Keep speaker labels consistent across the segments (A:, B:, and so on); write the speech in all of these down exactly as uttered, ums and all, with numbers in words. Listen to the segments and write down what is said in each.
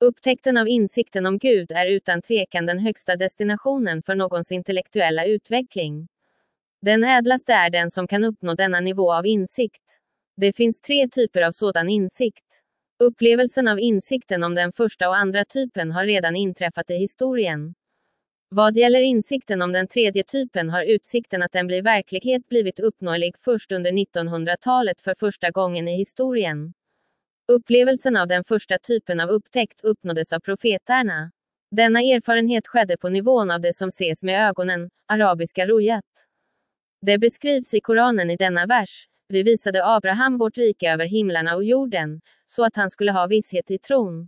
A: Upptäckten av insikten om Gud är utan tvekan den högsta destinationen för någons intellektuella utveckling. Den ädlaste är den som kan uppnå denna nivå av insikt. Det finns tre typer av sådan insikt. Upplevelsen av insikten om den första och andra typen har redan inträffat i historien. Vad gäller insikten om den tredje typen har utsikten att den blir verklighet blivit uppnåelig först under nittonhundratalet för första gången i historien. Upplevelsen av den första typen av upptäckt uppnåddes av profeterna. Denna erfarenhet skedde på nivån av det som ses med ögonen, arabiska ruyat. Det beskrivs i Koranen i denna vers: vi visade Abraham vårt rike över himlarna och jorden, så att han skulle ha visshet i tron.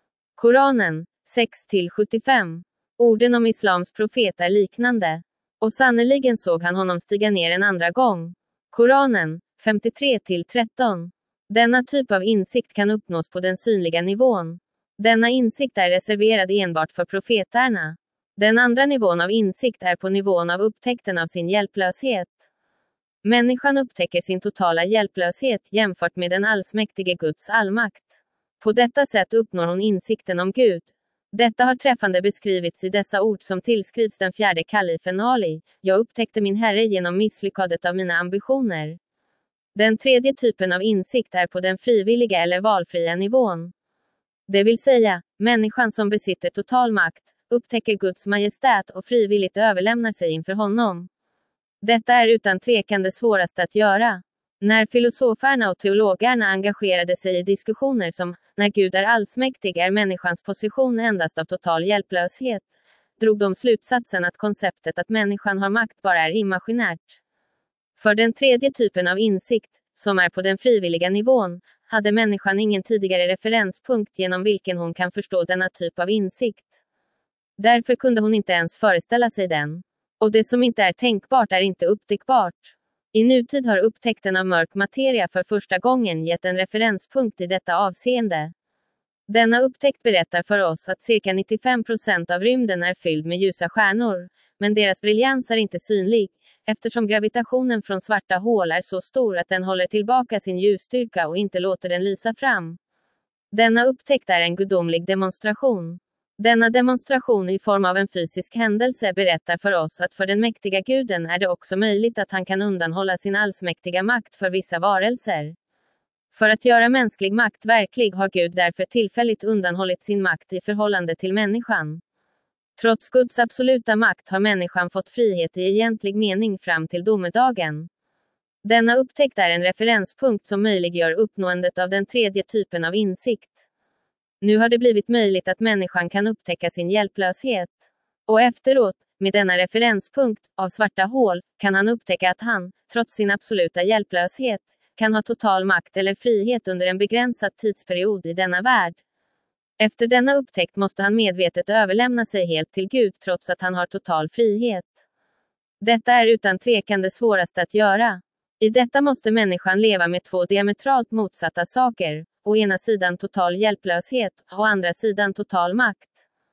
A: Koranen, sex till sjuttiofem. Orden om islams profet är liknande. Och sannoliken såg han honom stiga ner en andra gång. Koranen, femtiotre till tretton. Denna typ av insikt kan uppnås på den synliga nivån. Denna insikt är reserverad enbart för profeterna. Den andra nivån av insikt är på nivån av upptäckten av sin hjälplöshet. Människan upptäcker sin totala hjälplöshet jämfört med den allsmäktige Guds allmakt. På detta sätt uppnår hon insikten om Gud. Detta har träffande beskrivits i dessa ord som tillskrivs den fjärde kalifen Ali: jag upptäckte min Herre genom misslyckandet av mina ambitioner. Den tredje typen av insikt är på den frivilliga eller valfria nivån. Det vill säga, människan som besitter total makt, upptäcker Guds majestät och frivilligt överlämnar sig inför honom. Detta är utan tvekan det svåraste att göra. När filosoferna och teologerna engagerade sig i diskussioner som, när Gud är allsmäktig är människans position endast av total hjälplöshet, drog de slutsatsen att konceptet att människan har makt bara är imaginärt. För den tredje typen av insikt, som är på den frivilliga nivån, hade människan ingen tidigare referenspunkt genom vilken hon kan förstå denna typ av insikt. Därför kunde hon inte ens föreställa sig den. Och det som inte är tänkbart är inte upptäckbart. I nutid har upptäckten av mörk materia för första gången gett en referenspunkt i detta avseende. Denna upptäckt berättar för oss att cirka nittiofem procent av rymden är fylld med ljusa stjärnor, men deras briljans är inte synlig, eftersom gravitationen från svarta hål är så stor att den håller tillbaka sin ljusstyrka och inte låter den lysa fram. Denna upptäckt är en gudomlig demonstration. Denna demonstration i form av en fysisk händelse berättar för oss att för den mäktiga guden är det också möjligt att han kan undanhålla sin allsmäktiga makt för vissa varelser. För att göra mänsklig makt verklig har Gud därför tillfälligt undanhållit sin makt i förhållande till människan. Trots Guds absoluta makt har människan fått frihet i egentlig mening fram till domedagen. Denna upptäckt är en referenspunkt som möjliggör uppnåendet av den tredje typen av insikt. Nu har det blivit möjligt att människan kan upptäcka sin hjälplöshet. Och efteråt, med denna referenspunkt, av svarta hål, kan han upptäcka att han, trots sin absoluta hjälplöshet, kan ha total makt eller frihet under en begränsad tidsperiod i denna värld. Efter denna upptäckt måste han medvetet överlämna sig helt till Gud trots att han har total frihet. Detta är utan tvekan det svåraste att göra. I detta måste människan leva med två diametralt motsatta saker. Å ena sidan total hjälplöshet, och å andra sidan total makt.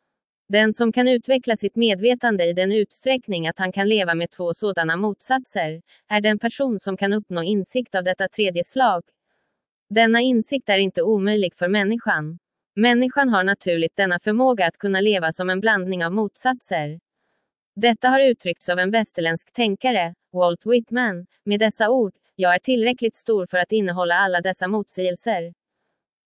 A: Den som kan utveckla sitt medvetande i den utsträckning att han kan leva med två sådana motsatser, är den person som kan uppnå insikt av detta tredje slag. Denna insikt är inte omöjlig för människan. Människan har naturligt denna förmåga att kunna leva som en blandning av motsatser. Detta har uttryckts av en västerländsk tänkare, Walt Whitman, med dessa ord: jag är tillräckligt stor för att innehålla alla dessa motsägelser.